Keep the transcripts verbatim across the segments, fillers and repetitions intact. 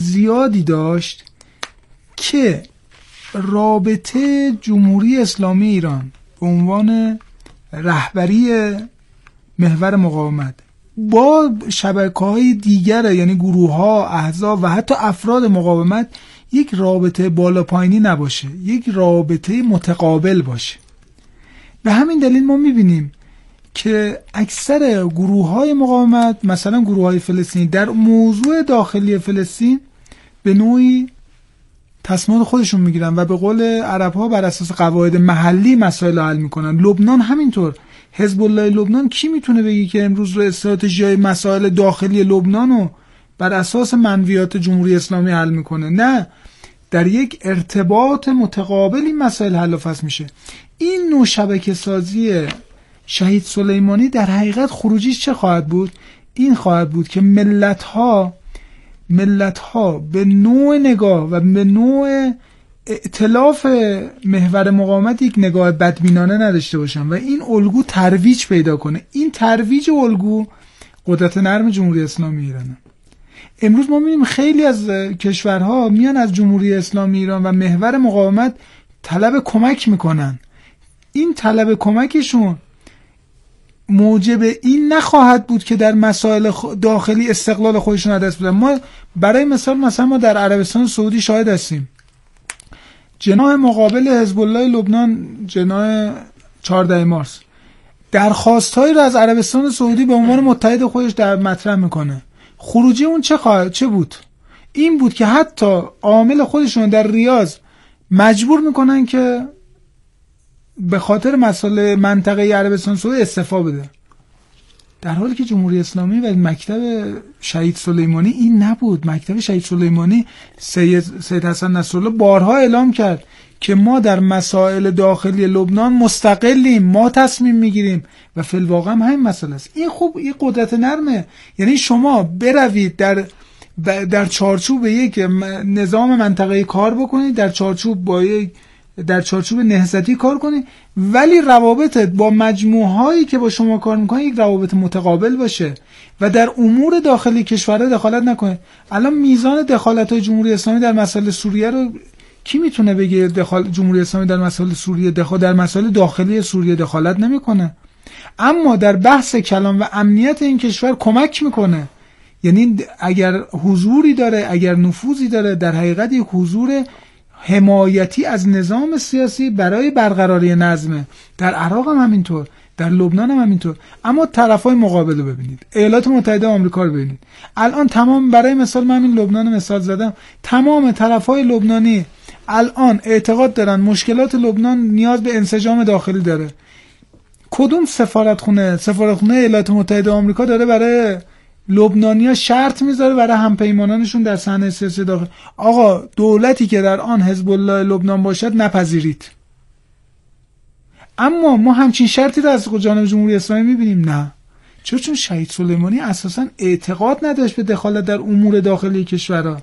زیادی داشت که رابطه جمهوری اسلامی ایران به عنوان رهبری محور مقاومت با شبکه‌های دیگر، یعنی گروه‌ها، احزاب و حتی افراد مقاومت یک رابطه بالا پایینی نباشه، یک رابطه متقابل باشه. به همین دلیل ما می‌بینیم که اکثر گروه‌های مقاومت، مثلا گروه‌های فلسطینی، در موضوع داخلی فلسطین به نوعی تصمیمات خودشون میگیرن و به قول عرب‌ها بر اساس قواعد محلی مسائل حل میکنن. لبنان همینطور. حزب الله لبنان کی میتونه بگی که امروز رو استراتژی مسائل داخلی لبنان رو بر اساس منویات جمهوری اسلامی حل میکنه؟ نه، در یک ارتباط متقابل این مسائل حل و فصل میشه. این نوع شبکه سازی شهید سلیمانی در حقیقت خروجیش چه خواهد بود؟ این خواهد بود که ملت‌ها ملت‌ها به نوع نگاه و به نوع ائتلاف محور مقاومت یک نگاه بدبینانه نداشته باشن و این الگو ترویج پیدا کنه. این ترویج الگو قدرت نرم جمهوری اسلامی ایرانه. امروز ما می‌بینیم خیلی از کشورها میان از جمهوری اسلامی ایران و محور مقاومت طلب کمک میکنن. این طلب کمکشون موجب این نخواهد بود که در مسائل داخلی استقلال خودشون از دست بدن. ما برای مثال مثلا ما در عربستان سعودی شاهد هستیم. جناح مقابل حزب الله لبنان، جناح چهاردهم مارس، درخواستایی رو از عربستان سعودی به عنوان متحد خودش در مطرح میکنه. خروجی اون چه خواهد چه بود؟ این بود که حتی عامل خودشون در ریاض مجبور میکنن که به خاطر مسائل منطقه عربستان سعودی استعفا بده، در حالی که جمهوری اسلامی و مکتب شهید سلیمانی این نبود. مکتب شهید سلیمانی سید, سید حسن نصرالله بارها اعلام کرد که ما در مسائل داخلی لبنان مستقلیم، ما تصمیم میگیریم و فی الواقع هم همین مسئله است. این خوب این قدرت نرمه. یعنی شما بروید در در چارچوب یک نظام منطقه‌ای کار بکنید، در چارچوب با یک در چارچوب نهضتی کار کنید، ولی روابطت با مجموعهایی که با شما کار میکنن یک روابط متقابل باشه و در امور داخلی کشورها دخالت نکنید. الان میزان دخالت‌های جمهوری اسلامی در مسائل سوریه رو کی میتونه بگه؟ دخالت جمهوری اسلامی در مسائل سوریه دخالت در مسائل داخلی سوریه دخالت نمیکنه، اما در بحث کلان و امنیت این کشور کمک میکنه. یعنی اگر حضوری داره، اگر نفوذی داره، در حقیقت یک حضور حمایتی از نظام سیاسی برای برقراری نظم. در عراق هم همینطور، در لبنان هم همینطور. اما طرفای مقابل رو ببینید، ایالات متحده آمریکا رو ببینید. الان تمام، برای مثال من این لبنان مثال زدم، تمام طرفای لبنانی الان اعتقاد دارن مشکلات لبنان نیاز به انسجام داخلی داره. کدوم سفارتخونه سفارتخونه ایالات متحده آمریکا داره برای لبنانیا شرط میذاره برای همپیمانانشون در صحنه سیاسی داخل؟ آقا دولتی که در آن حزب الله لبنان باشد نپذیرید. اما ما همچین شرطی رو از جانب جمهوری اسلامی میبینیم؟ نه. چرا؟ چون شهید سلیمانی اساسا اعتقاد نداشت به دخالت در امور داخلی کشورها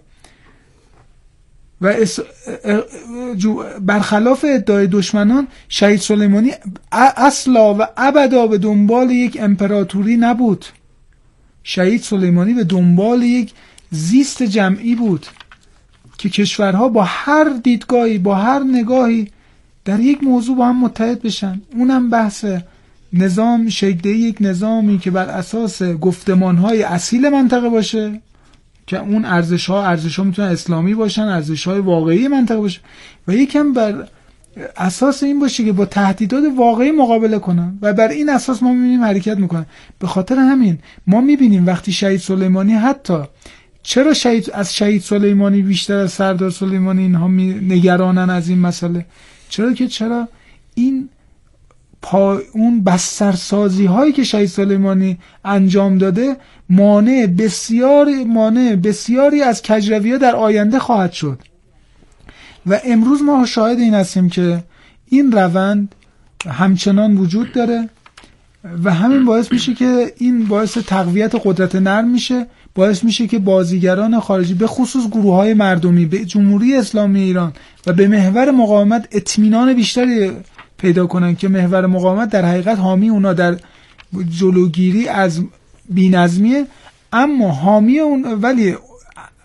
و اس... برخلاف ادعای دشمنان شهید سلیمانی اصلا و ابدا به دنبال یک امپراتوری نبود. شهید سلیمانی به دنبال یک زیست جمعی بود که کشورها با هر دیدگاهی، با هر نگاهی در یک موضوع با هم متحد بشن. اونم بحث نظام شکل‌دهی یک نظامی که بر اساس گفتمان‌های اصیل منطقه باشه که اون ارزش‌ها ارزش‌ها میتونن اسلامی باشن، ارزش‌های واقعی منطقه باشه، و یکم بر اساس این باشه که با تهدیدات واقعی مقابله کنن و بر این اساس ما می‌بینیم حرکت میکنن. به خاطر همین ما می‌بینیم وقتی شهید سلیمانی، حتی چرا شهید از شهید سلیمانی بیشتر از سردار سلیمانی اینها نگرانن از این مسئله؟ چرا که چرا این پا اون بسترسازی هایی که شهید سلیمانی انجام داده مانع بسیاری مانع بسیاری از کجروی‌ها در آینده خواهد شد. و امروز ما شاهد این هستیم که این روند همچنان وجود داره و همین باعث میشه که این باعث تقویت قدرت نرم میشه، باعث میشه که بازیگران خارجی به خصوص گروه‌های مردمی به جمهوری اسلامی ایران و به محور مقاومت اطمینان بیشتری پیدا کنن که محور مقاومت در حقیقت حامی اونا در جلوگیری از بی‌نظمیه، اما حامی اون ولی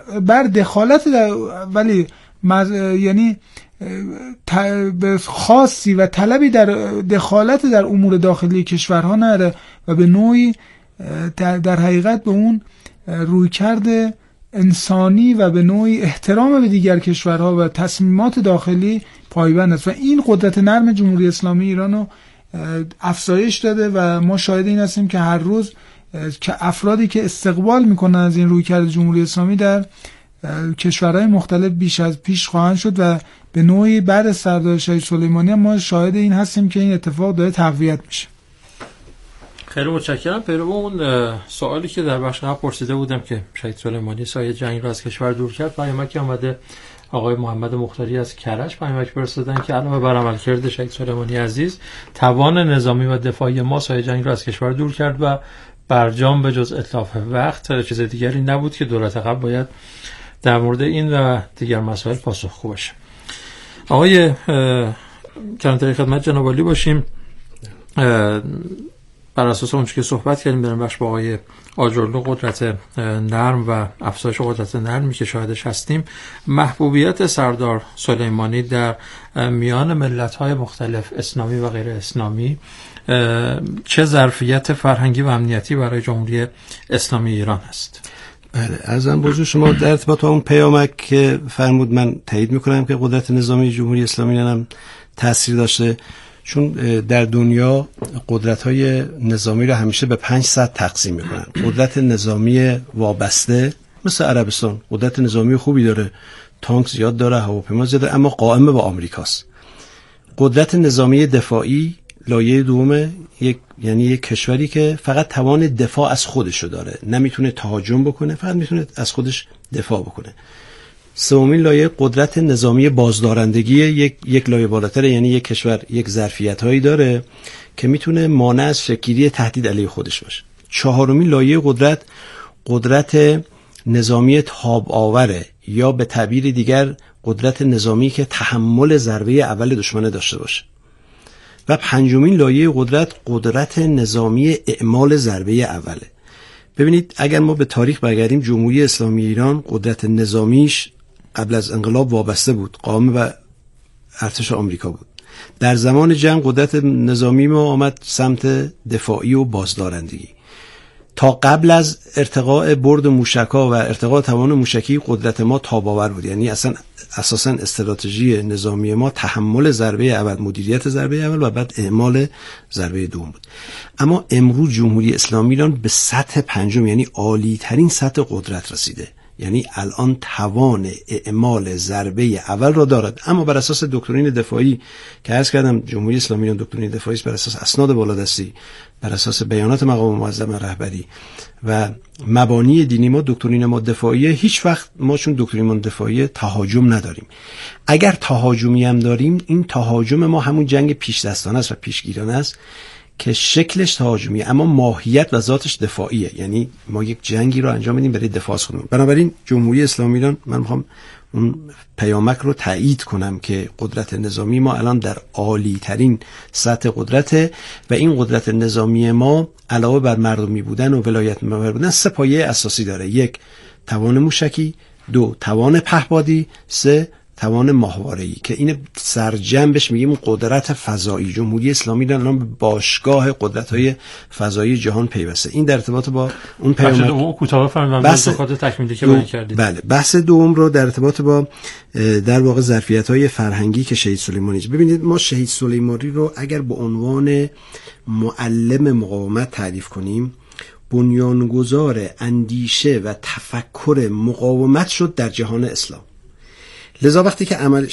بر دخالت در ولی مز... یعنی به خاصی و طلبی در دخالت در امور داخلی کشورها نره و به نوعی در, در حقیقت به اون رویکرد انسانی و به نوعی احترام به دیگر کشورها و تصمیمات داخلی پایبند است و این قدرت نرم جمهوری اسلامی ایران رو افزایش داده و ما شاهد این هستیم که هر روز که افرادی که استقبال میکنن از این رویکرد جمهوری اسلامی در کشورهای مختلف بیش از پیش خواهند شد و به نوعی بعد از سردار شهید سلیمانی هم ما شاهد این هستیم که این اتفاق داره تقویت میشه. خیلی متشکرم. پیرو اون سوالی که در بخش قبل پرسیده بودم که شهید سلیمانی سایه جنگ را از کشور دور کرد، پیامکی آمده آقای محمد مختاری از کرج پیامک فرستادن که علاوه بر عملکرد شهید سلیمانی عزیز، توان نظامی و دفاعی ما سایه جنگ را از کشور دور کرد و برجام به جز اتلاف وقت چیز دیگری نبود که دولت قبل باید در مورد این و دیگر مسائل پاسخگو باشه. آقای کلانتری خدمت جناب عالی باشیم. بر اساس اون که صحبت کردیم بریم بخش با آقای آجرلو، قدرت نرم و افزایش قدرت نرمی که شاهدش هستیم. محبوبیت سردار سلیمانی در میان ملت‌های مختلف اسلامی و غیر اسلامی چه ظرفیت فرهنگی و امنیتی برای جمهوری اسلامی ایران است؟ بله، ارزم بزرگ شما در ارتباط با اون پیامک که فرمود من تایید میکنم که قدرت نظامی جمهوری اسلامی هم تاثیر داشته، چون در دنیا قدرت‌های نظامی رو همیشه به پنج سطح تقسیم میکنن. قدرت نظامی وابسته مثل عربستان قدرت نظامی خوبی داره، تانک زیاد داره، هواپیما زیاد داره، اما قائم به آمریکاست. قدرت نظامی دفاعی لایه دومه، یک یعنی یک کشوری که فقط توان دفاع از خودشو داره، نمیتونه تهاجم بکنه، فقط میتونه از خودش دفاع بکنه. سومین لایه قدرت نظامی بازدارندگی، یک یک لایه بالاتر، یعنی یک کشور یک ظرفیت‌هایی داره که میتونه مانع از شکل‌گیری تهدید علیه خودش باشه. چهارمین لایه قدرت قدرت نظامی تاب آوره، یا به تعبیر دیگر قدرت نظامی که تحمل ضربه اول دشمن داشته باشه. و پنجمین لایه قدرت قدرت نظامی اعمال ضربه اوله. ببینید اگر ما به تاریخ برگردیم، جمهوری اسلامی ایران قدرت نظامیش قبل از انقلاب وابسته بود، قائم به ارتش آمریکا بود. در زمان جنگ قدرت نظامی ما آمد سمت دفاعی و بازدارندگی. تا قبل از ارتقاء برد موشک‌ها و ارتقاء توان موشکی قدرت ما تاب‌آور بود، یعنی اصلا اساساً استراتژی نظامی ما تحمل ضربه اول، مدیریت ضربه اول و بعد اعمال ضربه دوم بود. اما امروز جمهوری اسلامی ایران به سطح پنجم، یعنی عالی ترین سطح قدرت رسیده، یعنی الان توان اعمال ضربه اول را دارد. اما بر اساس دکترین دفاعی که عرض کردم، جمهوری اسلامی ایران دکترین دفاعی است بر اساس اسناد بالادستی، بر اساس بیانات مقام معظم رهبری و مبانی دینی ما، دکترین ما دفاعی. هیچ وقت ما چون دکترین ما دفاعی تهاجم نداریم. اگر تهاجمی هم داریم، این تهاجم ما همون جنگ پیش دستانه است و پیشگیرانه است که شکلش تهاجمی اما ماهیت و ذاتش دفاعیه، یعنی ما یک جنگی رو انجام میدیم برای دفاع از خودمون. بنابراین جمهوری اسلامی ایران، من میخوام اون پیامک رو تایید کنم که قدرت نظامی ما الان در عالی ترین سطح قدرته و این قدرت نظامی ما علاوه بر مردمی بودن و ولایت محور بودن سه پایه اساسی داره: یک، توان موشکی، دو، توان پهپادی، سه، توان ماهواره‌ای که این سرجمعش میگیم قدرت فضایی. جمهوری اسلامی الان به باشگاه قدرت‌های فضایی جهان پیوسته. این در ارتباط با اون پیامک اون کوتاه فهمیدم بحث تکمیلی که بیان کردید. بله، بحث دوم رو در ارتباط با در واقع ظرفیت‌های فرهنگی که شهید سلیمانی. ببینید ما شهید سلیمانی رو اگر به عنوان معلم مقاومت تعریف کنیم، بنیانگذار اندیشه و تفکر مقاومت شد در جهان اسلام. لذا وقتی که عمل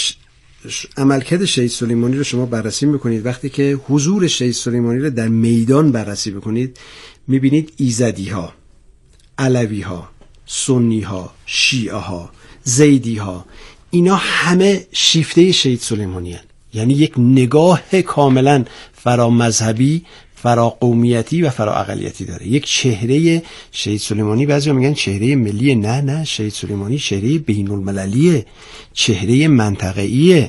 عملکرد شهید سلیمانی رو شما بررسی میکنید، وقتی که حضور شهید سلیمانی رو در میدان بررسی بکنید، میبینید ایزدی ها، علوی ها، سنی ها، شیعه ها، زیدی ها، اینا همه شیفته شهید سلیمانی هستند. یعنی یک نگاه کاملا فرامذهبی، فرا قومیتی و فرا اقلیتی داره. یک چهره شهید سلیمانی، بعضیا میگن چهره ملی، نه نه، شهید سلیمانی چهره بین المللیه، چهره منطقه‌ایه،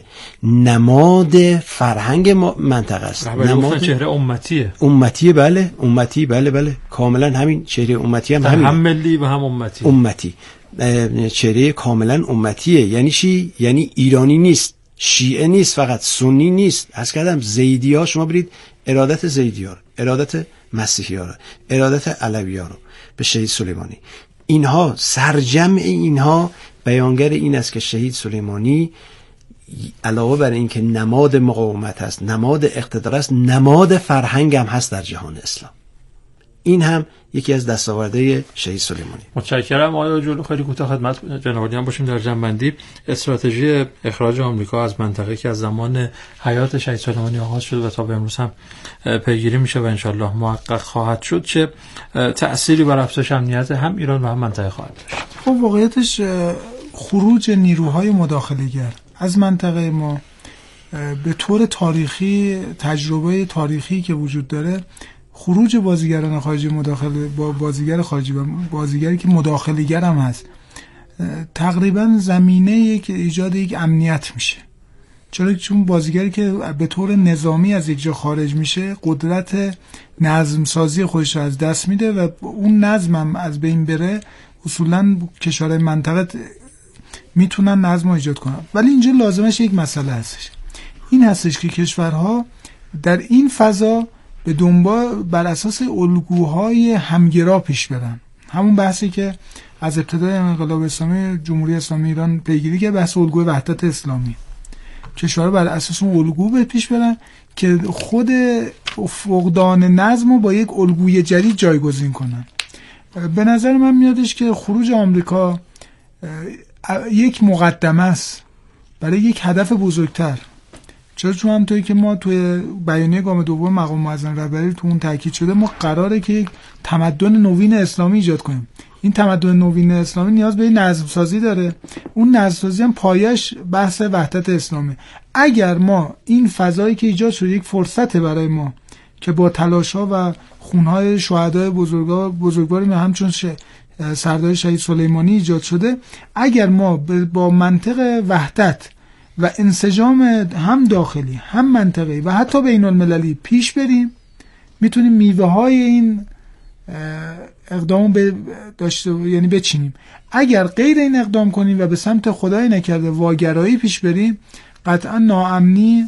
نماد فرهنگ منطقه است، نماد چهره امتیه. امتیه بله، امتی، بله بله، کاملا همین چهره امتی هم همین، هم ملی و هم امتی. امتی چهره کاملا امتیه. یعنی چی؟ یعنی ایرانی نیست، شیعه نیست، فقط سنی نیست. از کردم زیدی ها، شما برید ارادت زیدی ها رو، ارادت مسیحی ها رو، ارادت علوی ها رو به شهید سلیمانی، اینها سرجمع اینها بیانگر این است که شهید سلیمانی علاوه بر این که نماد مقاومت هست، نماد اقتدار است، نماد فرهنگ هم هست در جهان اسلام. این هم یکی از دستاوردهای شهید سلیمانی. متشکرم آقای جلو. خیلی کوتاه خدمت جناب عالی هم باشیم در جنبندی. استراتژی اخراج آمریکا از منطقه که از زمان حیات شهید سلیمانی آغاز شد و تا به امروز هم پیگیری میشه و انشالله محقق خواهد شد، چه تأثیری بر افزایش امنیت هم ایران و هم منطقه خواهد داشت؟ خب واقعیتش خروج نیروهای مداخله‌گر از منطقه ما به طور تاریخی، تجربه تاریخی که وجود داره، خروج بازیگران خارجی مداخله با بازیگر خارجی و بازیگری که مداخله‌گر هم هست تقریبا زمینه یک ایجاد یک امنیت میشه. چرا؟ چون بازیگری که به طور نظامی از یک جا خارج میشه قدرت نظم سازی خودش رو از دست میده و اون نظم هم از بین بره، اصولا کشورهای منطقه میتونن نظم رو ایجاد کنن. ولی اینجا لازمش یک مسئله هستش، این هستش که کشورها در این فضا به دنبال بر اساس الگوهای همگرا پیش برن. همون بحثی که از ابتدای انقلاب اسلامی جمهوری اسلامی ایران پیگیری که بحث الگوی وحدت اسلامی، کشورها بر اساس اون الگو به پیش برن که خود فقدان نظم رو با یک الگوی جدید جایگزین کنن. به نظر من میادش که خروج آمریکا یک مقدمه است برای یک هدف بزرگتر. چرا؟ چون همونطوری که ما توی بیانیه گام دوم مقام معظم رهبری تو اون تاکید شده، ما قراره که یک تمدن نوین اسلامی ایجاد کنیم. این تمدن نوین اسلامی نیاز به نظم سازی داره، اون نظم سازی هم پایش بحث وحدت اسلامی. اگر ما این فضایی که ایجاد شده یک فرصت برای ما که با تلاش‌ها و خون‌های شهدای بزرگوار بزرگواری همچون سردار شهید سلیمانی ایجاد شده، اگر ما با منطق وحدت و انسجام هم داخلی هم منطقه‌ای و حتی بین المللی پیش بریم، میتونیم میوه های این اقدام به داشته یعنی بچینیم. اگر غیر این اقدام کنیم و به سمت خدای نکرده واگرایی پیش بریم، قطعا ناامنی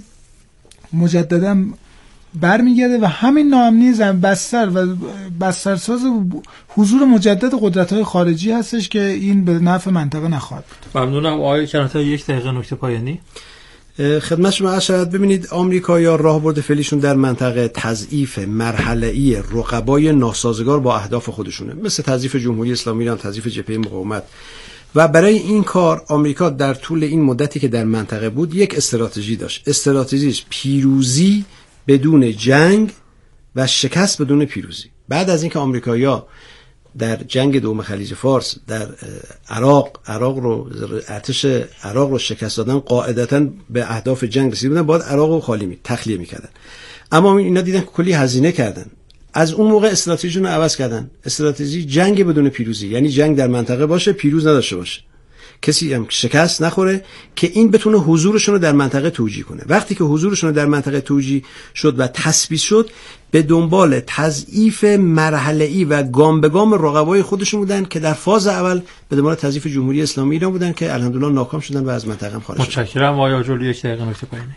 مجددا برمیگرده و همین ناامنی زن بستر و بسترساز حضور مجدد قدرت‌های خارجی هستش که این به نفع منطقه نخواهد بود. ممنونم آقای کناتا. یک دقیقه نکته پایانی خدمت شما عرض شود. ببینید آمریکایی‌ها راهبرد فعلیشون در منطقه تضعیف مرحله‌ای رقبای ناسازگار با اهداف خودشونه، مثل تضعیف جمهوری اسلامی ایران، تضعیف جبهه مقاومت. و برای این کار آمریکا در طول این مدتی که در منطقه بود یک استراتژی داشت. استراتژیش پیروزی بدون جنگ و شکست بدون پیروزی. بعد از اینکه آمریکایی‌ها در جنگ دوم خلیج فارس در عراق عراق رو ارتش عراق رو شکست دادن، قاعدتاً به اهداف جنگ رسیده بودن، باید عراق رو خالی می تخلیه می‌کردن. اما اینا دیدن که کلی هزینه کردن، از اون موقع استراتژیشون رو عوض کردن. استراتژی جنگ بدون پیروزی، یعنی جنگ در منطقه باشه، پیروز نداشته باشه، کسی هم شکست نخوره، که این بتونه حضورشون رو در منطقه توجیه کنه. وقتی که حضورشون رو در منطقه توجیه شد و تثبیت شد، به دنبال تضعیف مرحله‌ای و گام به گام رقبای خودشون بودن که در فاز اول به دنبال تضعیف جمهوری اسلامی ایران بودن که الحمدلله ناکام شدن و از منطقه هم خارج شدن. متشکرم آقای آجولی. یک دقیقه نکته پایانی.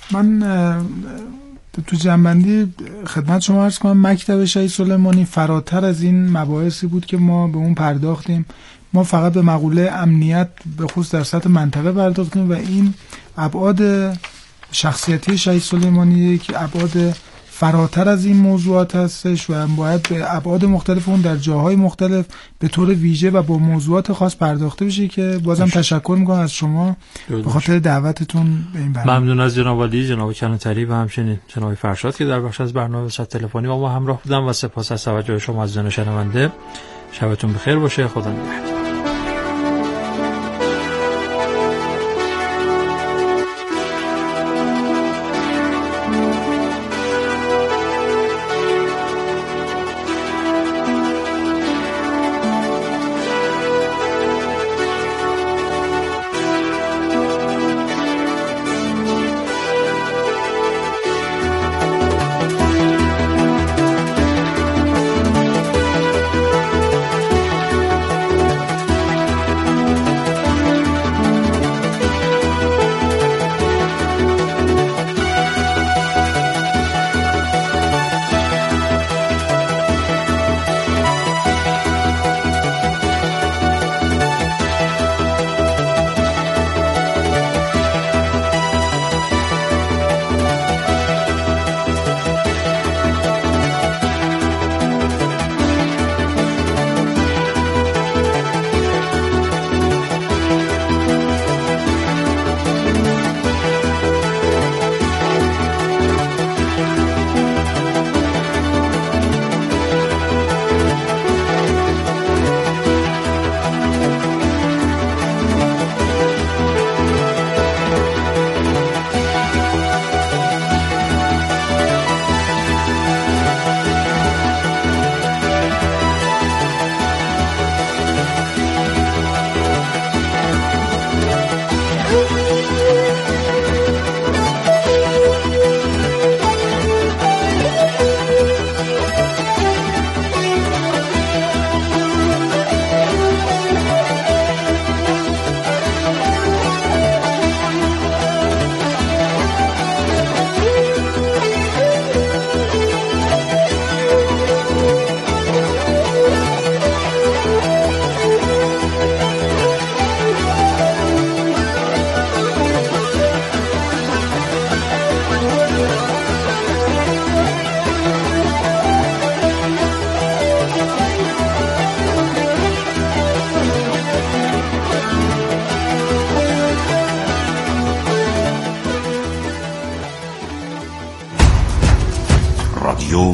من تو جنبندی خدمت شما عرض کنم، مکتب شهید سلیمانی فراتر از این مباحثی بود که ما به اون پرداختیم. ما فقط به مقوله امنیت به خصوص در سطح منطقه پرداختیم و این ابعاد شخصیتی شهید سلیمانی که ابعاد فراتر از این موضوعات هستش و باید به ابعاد مختلف اون در جاهای مختلف به طور ویژه و با موضوعات خاص پرداخته بشه، که بازم تشکر میکنم از شما به خاطر دعوتتون به این برنامه. ممنون از جناب عالی، جناب کناتری و همچنین جناب فرشاد که در بخش از برنامه صد تلفنی با ما همراه بودن و سپاس از توجه شما عزیزان شنونده. شبتون بخیر باشه. خدا نگهدار.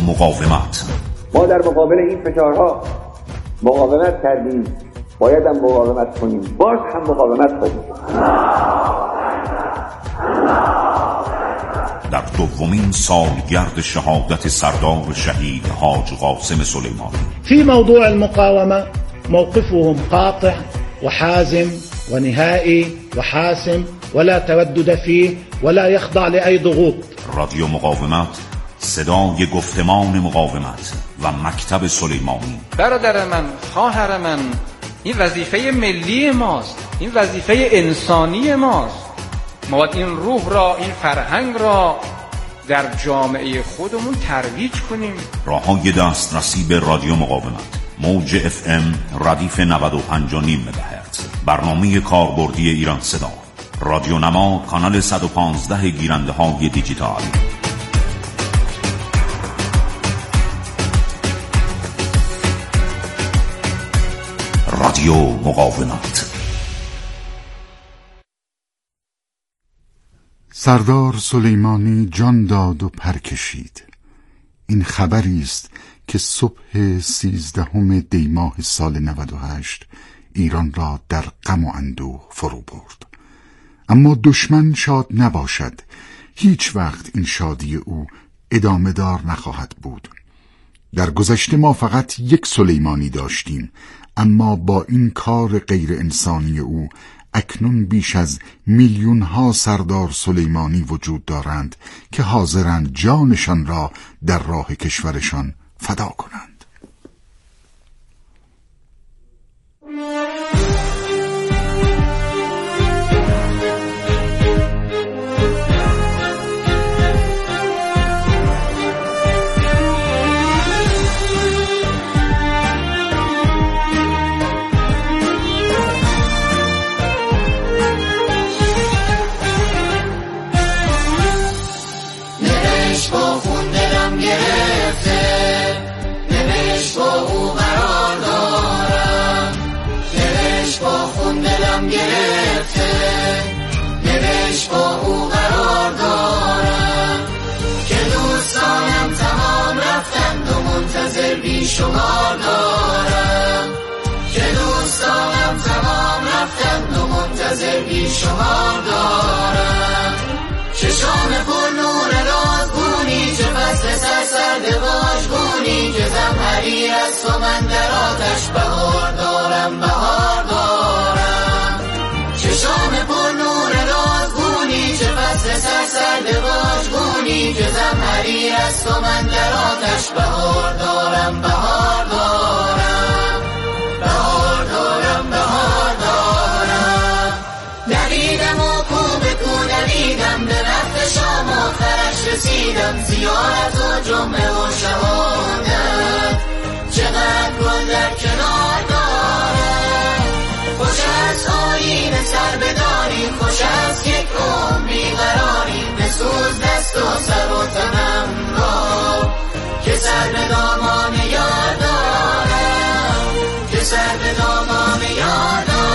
مقاومت. ما در مقابل این فشارها مقاومت کردیم، باید هم مقاومت کنیم، باز هم مقاومت کنیم. در دومین سالگرد شهادت سردار شهید حاج قاسم سلیمانی في موضوع المقاومة موقفهم قاطع وحازم ونهائي وحاسم ولا تردد فيه ولا يخضع لأي ضغوط. رادیو مقاومت، صدای گفتمان مقاومت و مکتب سلیمانی. برادر من، خواهر من، این وظیفه ملی ماست، این وظیفه انسانی ماست. ما باید این روح را، این فرهنگ را در جامعه خودمون ترویج کنیم. راههای دسترسی به رادیو مقاومت: موج اف ام ردیف نود و پنج و نیم مگاهرتز، برنامه کاربردی ایران صدا، رادیو نما کانال صد و پانزده گیرنده های دیجیتال. رادیو مقاومت. سردار سلیمانی جان داد و پر کشید. این خبری است که صبح سیزدهم دی ماه سال نود و هشت ایران را در غم و اندوه فرو برد. اما دشمن شاد نباشد، هیچ وقت این شادی او ادامه دار نخواهد بود. در گذشته ما فقط یک سلیمانی داشتیم، اما با این کار غیر انسانی او اکنون بیش از میلیون ها سردار سلیمانی وجود دارند که حاضرند جانشان را در راه کشورشان فدا کنند. شمار دارم که دوستانم تمام رفتند و منتظر بی شمار دارم. چشام پر نور رازگونی چه فصل سرسرد واژگونی که زمهریر است و من در آتش بهار دارم بهار دارم. چشام پر نور رازگونی چه فصل سرسرد واژگونی که زمهریر است و من در آتش بهار دارم بهار دارم بهار دارم بهار دارم. دویدم و کو به کو دویدم، به وقت شام آخرش رسیدم. زیارت و جمعه و شهادت چقدر گل در کنار دارم. خوش از آیین سر بداریم، خوش از یک عمر بیقراریم. بسوز دست و سر و تنم را که سر به دامان یار دارم، که سر به دامان یار دارم.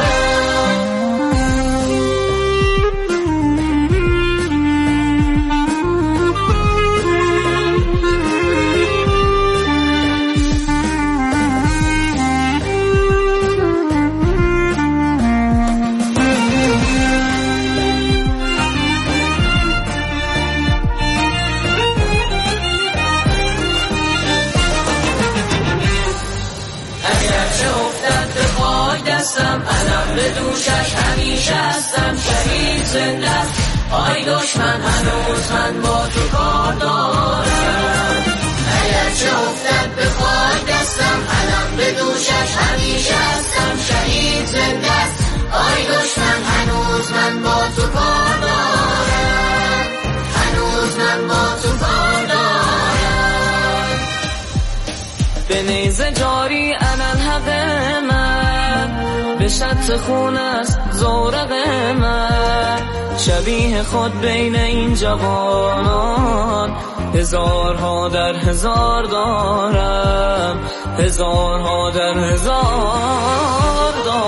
علم به دوشش همیشه هستم، شهید زنده است. آی دشمن هنوز من با تو کار دارم. اگرچه افتد به خاک دستم، علم به دوشش همیشه هستم، شهید زنده است. آی دشمن هنوز من با تو کار دارم، هنوز من با تو کار دارم. به نیزه جاری انن حق من، به شط خون است زورق من. شبیه خود بین این جوانان هزارها در هزار دارم، هزارها در هزار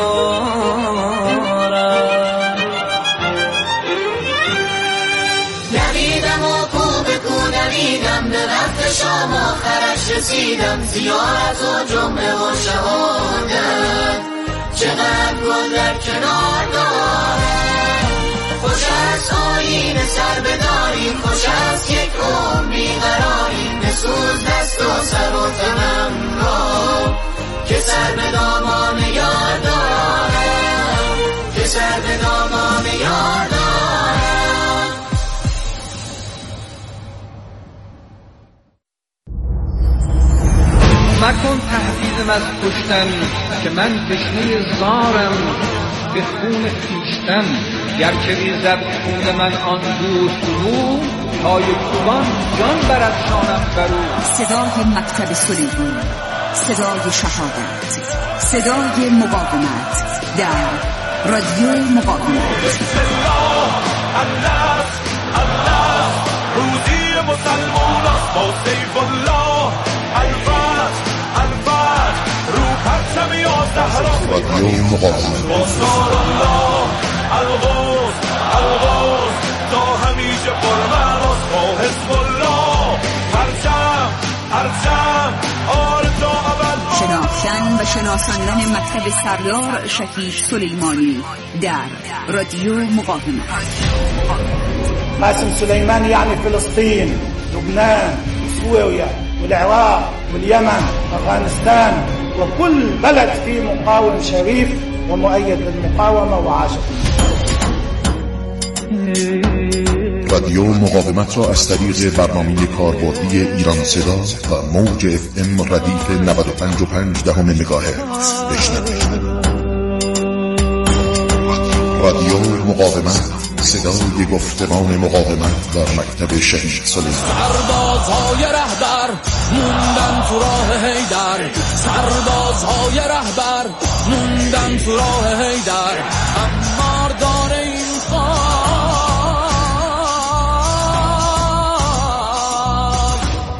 دارم. دویدم و کو به کو دویدم، به وقت شام هم آخرش رسیدم، زیارت و جمعه و شهادت چقدر گل در کنار داره. خوش از آیین سر بداریم، خوش از یک عمر بیقراریم، بسوز دست و سر و تنم را که سر به دامان یار دارم، که سر به دامان یار دارم. مکن تهدیدم از کشتن که من تشنه زارم به خون خویشتن، گر که ریزد خون من آن دوست رو تا یکوان جان برد شانم برو. صدای مکتب سلیمان، صدای شهادت، صدای مقاومت در رادیو مقاومت. الله الله الله روزی مسلمان است با سیف الله. الفت الفت رو پرچم یازده رادیو مقاومت با نار الله. الغوث الغوث تا همیشه پرمعناس با حزب الله. پرچم پرچم آر تا اول. شناختن و شناساندن مکتب سردار شکیش سلیمانی در رادیو مقاومت. قاسم سليمان يعني فلسطين، لبنان، سوريا والعراق واليمن وأفغانستان وكل بلد فيه مقاوم شريف ومؤيد للمقاومة وعاشق. رادیو مقاومت را از طریق برنامه کاربردی ایران صدا و موج اف ام ردیف نود و پنج و پنج دهم مگاهرتز بشنوید. رادیو مقاومت، صدای گفتمان مقاومت در مکتب شهید سلیمان. سربازهای رهبر موندن تو راه حیدر، سربازهای رهبر موندن تو راه حیدر، اما داره این خواب.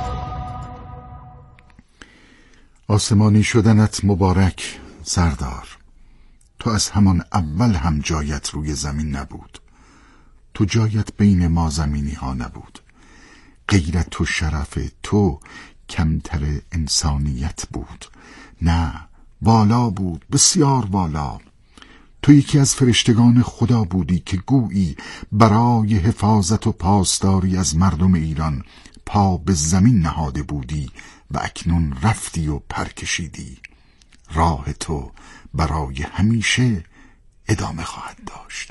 آسمانی شدنت مبارک سردار، تو از همان اول هم جایت روی زمین نبود، تو جایت بین ما زمینی ها نبود. غیرت و شرف تو کمتر انسانیت بود، نه بالا بود، بسیار بالا. تو یکی از فرشتگان خدا بودی که گویی برای حفاظت و پاسداری از مردم ایران پا به زمین نهاده بودی و اکنون رفتی و پر کشیدی. راه تو برای همیشه ادامه خواهد داشت.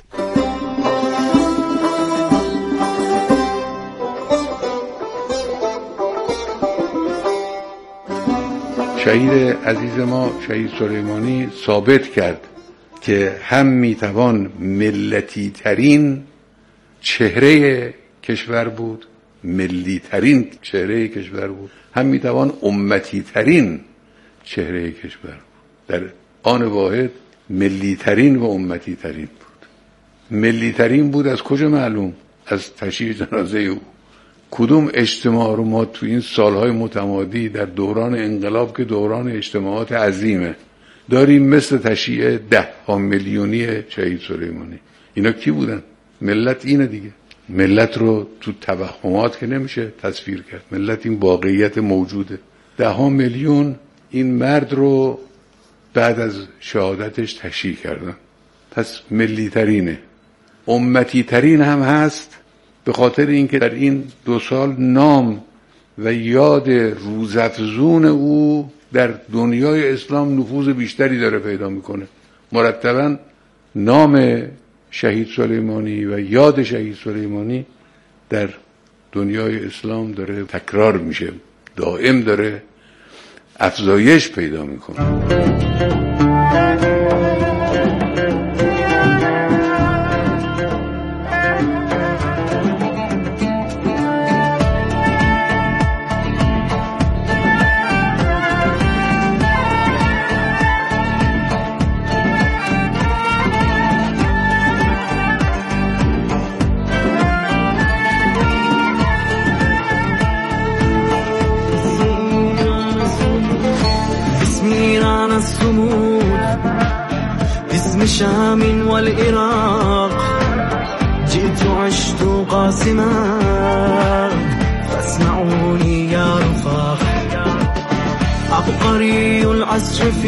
شهید عزیز ما شهید سلیمانی ثابت کرد که هم میتوان ملتی ترین چهره کشور بود، ملی ترین چهره کشور بود، هم میتوان امتی ترین چهره کشور بود. در آن واحد ملی ترین و امتی ترین بود. ملی ترین بود از کجا معلوم؟ از تشییع جنازه او. کدوم اجتماع رو ما تو این سالهای متمادی در دوران انقلاب که دوران اجتماعات عظیمه داریم مثل تشییع ده ها میلیونی شهید سلیمانی؟ اینا کی بودن؟ ملت اینه دیگه. ملت رو تو توهمات که نمیشه تصویر کرد. ملت این واقعیت موجوده. ده ها میلیون این مرد رو بعد از شهادتش تشییع کردن. پس ملی ترینه. امتی ترین هم هست به خاطر اینکه در این دو سال نام و یاد روزافزون او در دنیای اسلام نفوذ بیشتری داره پیدا میکنه. مرتباً نام شهید سلیمانی و یاد شهید سلیمانی در دنیای اسلام داره تکرار میشه، دائم داره افزایش پیدا میکنه. شام والعراق جئت عشت قاسما فاسمعوني يا رفاق الآفاق عبقري العصر في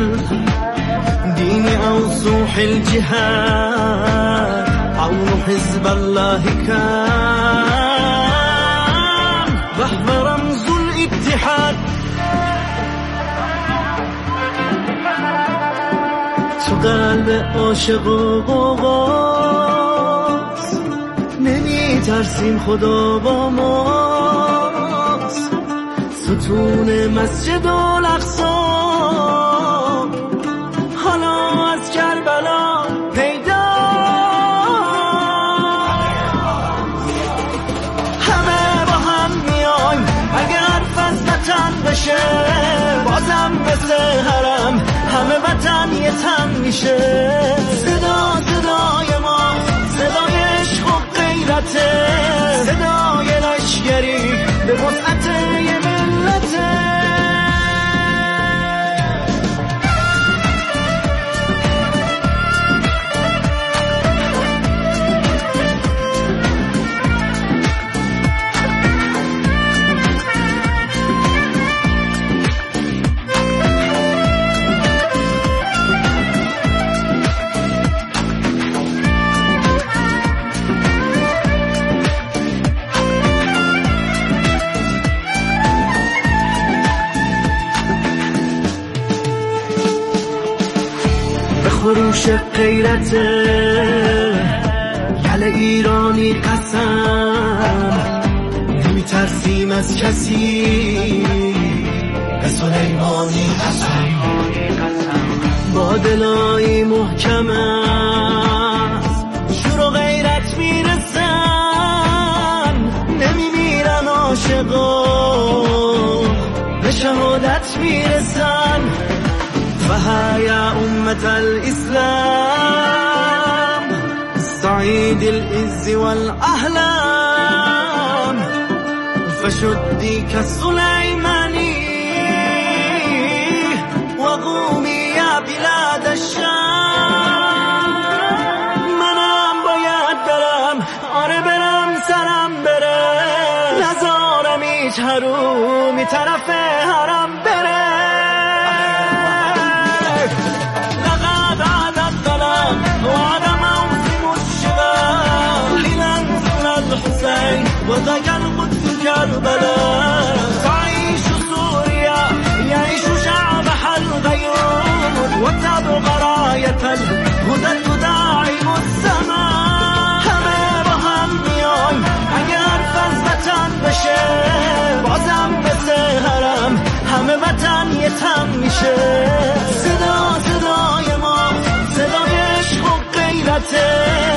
الدين أو صوح الجهاد عون حزب الله كان وهو رمز الاتحاد تو قلب عاشق و قوقاست نمی ترسیم خدا با ماست ستون مسجد الاقصی حالا از کربلا پیدا همه با هم میایم اگر فضلتن بشه بازم مثل حرم همه وطن یه تن میشه صدا صدای ما صدای عشق و غیرته صدای لشگری به وسعت یه ملته خروش غیرت گل ایرانی قسم نمی ترسیم از کسی به سلیمانی قسم با دلایی محکم است شور و غیرت میرسن نمی میرن عاشقا به شهادت میرسن فهيا أمة الإسلام صعيد العز والأحلام فشدي كالسليماني وقومي يا بلاد الشام منم باید برم آره برم سرم بره نزارم هیچ حرومی طرف حرم بره وعلى موسم الشباب لننزل الحسين وضيع القدس كربلاء تعيش سوريا يعيش شعبها الغيور وتبقى راية